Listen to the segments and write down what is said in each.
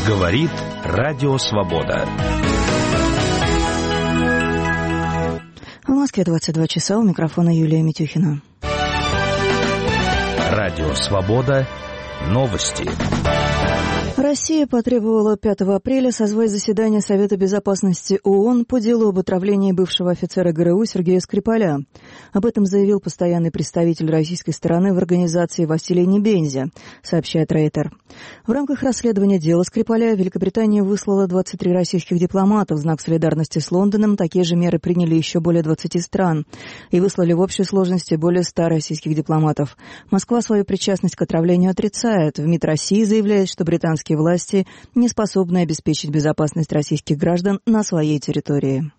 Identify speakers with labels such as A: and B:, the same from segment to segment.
A: Говорит Радио Свобода.
B: В Москве 22 часа, у микрофона Юлия Митюхина.
A: Радио Свобода. Новости.
B: Россия потребовала 5 апреля созвать заседание Совета безопасности ООН по делу об отравлении бывшего офицера ГРУ Сергея Скрипаля. Об этом заявил постоянный представитель российской стороны в организации Василий Небензя, сообщает Рейтер. В рамках расследования дела Скрипаля Великобритания выслала 23 российских дипломата в знак солидарности с Лондоном. Такие же меры приняли еще более 20 стран и выслали в общей сложности более 100 российских дипломатов. Москва свою причастность к отравлению отрицает. В МИД России заявляет, что британские власти не способны обеспечить безопасность российских граждан на своей территории.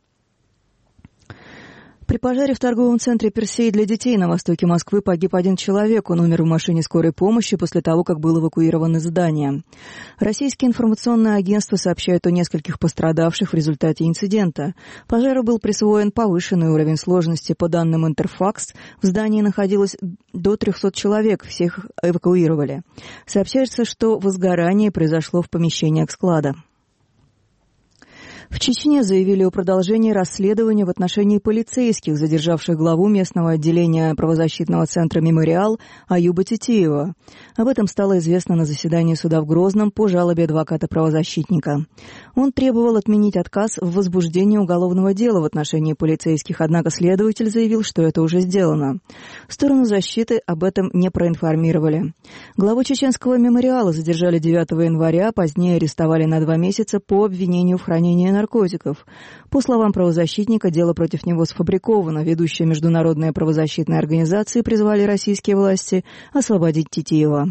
B: При пожаре в торговом центре «Персей» для детей на востоке Москвы погиб один человек. Он умер в машине скорой помощи после того, как был эвакуирован из здания. Российские информационные агентства сообщают о нескольких пострадавших в результате инцидента. Пожару был присвоен повышенный уровень сложности. По данным Интерфакс, в здании находилось до 300 человек, всех эвакуировали. Сообщается, что возгорание произошло в помещениях склада. В Чечне заявили о продолжении расследования в отношении полицейских, задержавших главу местного отделения правозащитного центра «Мемориал» Аюба Титиева. Об этом стало известно на заседании суда в Грозном по жалобе адвоката-правозащитника. Он требовал отменить отказ в возбуждении уголовного дела в отношении полицейских, однако следователь заявил, что это уже сделано. Сторону защиты об этом не проинформировали. Главу чеченского «Мемориала» задержали 9 января, позднее арестовали на 2 месяца по обвинению в хранении наркотиков. По словам правозащитника, дело против него сфабриковано. Ведущие международные правозащитные организации призвали российские власти освободить Титиева.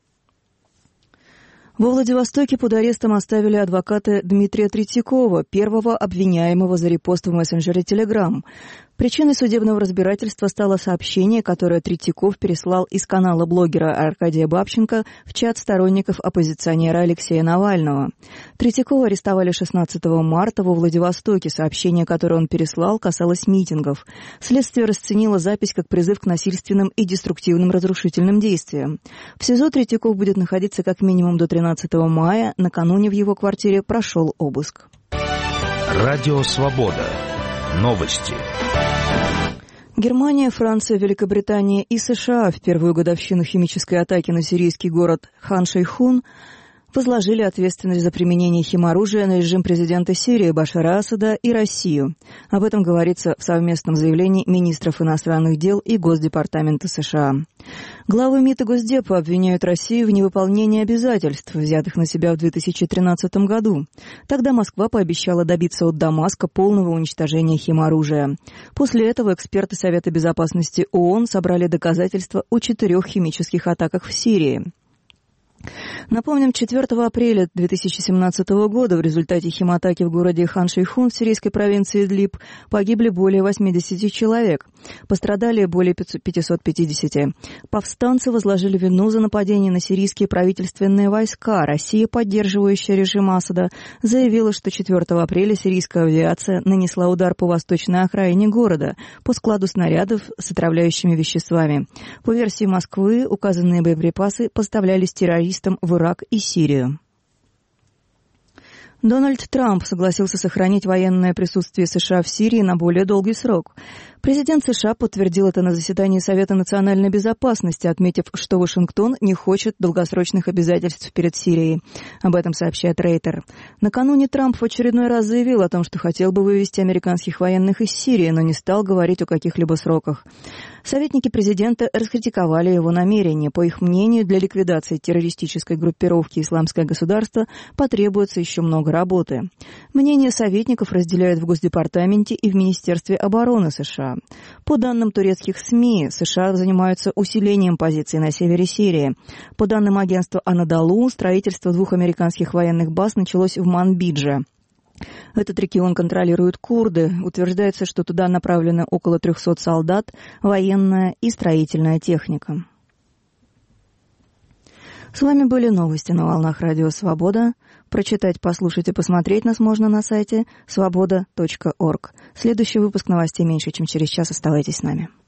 B: Во Владивостоке под арестом оставили адвоката Дмитрия Третьякова, первого обвиняемого за репост в мессенджере Telegram. Причиной судебного разбирательства стало сообщение, которое Третьяков переслал из канала блогера Аркадия Бабченко в чат сторонников оппозиционера Алексея Навального. Третьякова арестовали 16 марта во Владивостоке. Сообщение, которое он переслал, касалось митингов. Следствие расценило запись как призыв к насильственным и деструктивным разрушительным действиям. В СИЗО Третьяков будет находиться как минимум до 13 мая. Накануне в его квартире прошел обыск.
A: Радио Свобода. Новости.
B: Германия, Франция, Великобритания и США в первую годовщину химической атаки на сирийский город Хан-Шейхун возложили ответственность за применение химоружия на режим президента Сирии Башара Асада и Россию. Об этом говорится в совместном заявлении министров иностранных дел и Госдепартамента США. Главы МИД и Госдепа обвиняют Россию в невыполнении обязательств, взятых на себя в 2013 году. Тогда Москва пообещала добиться от Дамаска полного уничтожения химоружия. После этого эксперты Совета безопасности ООН собрали доказательства о 4 химических атаках в Сирии. Напомним, 4 апреля 2017 года в результате химатаки в городе Хан-Шейхун в сирийской провинции Идлиб погибли более 80 человек. Пострадали более 550. Повстанцы возложили вину за нападение на сирийские правительственные войска. Россия, поддерживающая режим Асада, заявила, что 4 апреля сирийская авиация нанесла удар по восточной окраине города, по складу снарядов с отравляющими веществами. По версии Москвы, указанные боеприпасы поставлялись террористам в Ирак и Сирию. Дональд Трамп согласился сохранить военное присутствие США в Сирии на более долгий срок. Президент США подтвердил это на заседании Совета национальной безопасности, отметив, что Вашингтон не хочет долгосрочных обязательств перед Сирией. Об этом сообщает Рейтер. Накануне Трамп в очередной раз заявил о том, что хотел бы вывести американских военных из Сирии, но не стал говорить о каких-либо сроках. Советники президента раскритиковали его намерения. По их мнению, для ликвидации террористической группировки «Исламское государство» потребуется еще много работы. Мнение советников разделяют в Госдепартаменте и в Министерстве обороны США. По данным турецких СМИ, США занимаются усилением позиций на севере Сирии. По данным агентства «Анадолу», строительство 2 американских военных баз началось в Манбидже. Этот регион контролируют курды. Утверждается, что туда направлено около 300 солдат, военная и строительная техника. С вами были новости на волнах Радио Свобода. Прочитать, послушать и посмотреть нас можно на сайте svoboda.org. Следующий выпуск новостей меньше, чем через час. Оставайтесь с нами.